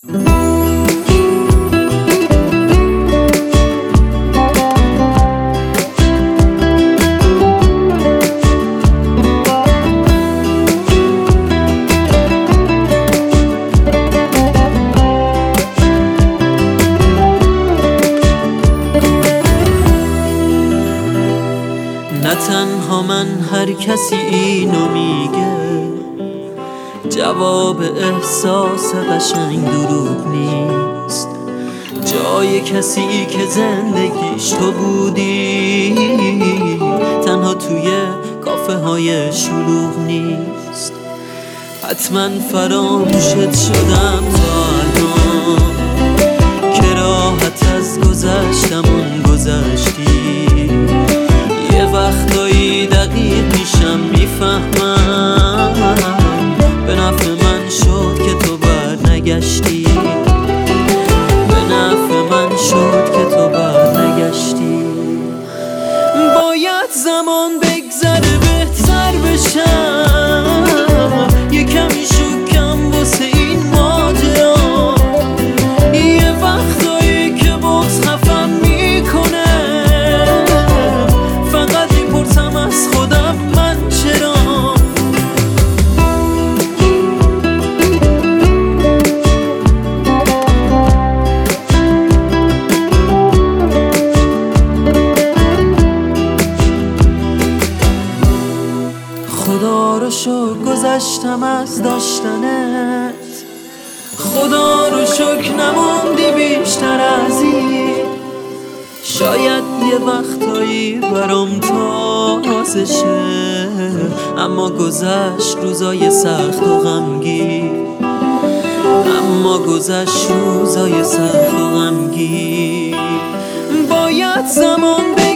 نه تنها من، هر کسی اینو میگه، جواب احساس قشنگ دروغ نیست. جای کسی که زندگیش تو بودی تنها توی کافه های شلوغ نیست. حتما فراموشت شدم تا الان که راحت از گذشتمون گذشتی. یه وقتایی دقیق میشم میفهمم به نفع من شد که تو برنگشتی. به نفع من شد که تو برنگشتی. باید زمان بگذره بهتر بشم، یه کمی شکم واسه این ماجرا. یه وقتایی که بغض خفم میکنه، فقط میپرسم از خودم من چرا. خدا رو شکر گذشتم از داشتنت، خدا رو شکر نموندی بیشتر از این. شاید یه وقتایی برام تازه شه، اما گذشت روزای سخت و غمگین. اما گذشت روزای سخت و غمگین. باید زمان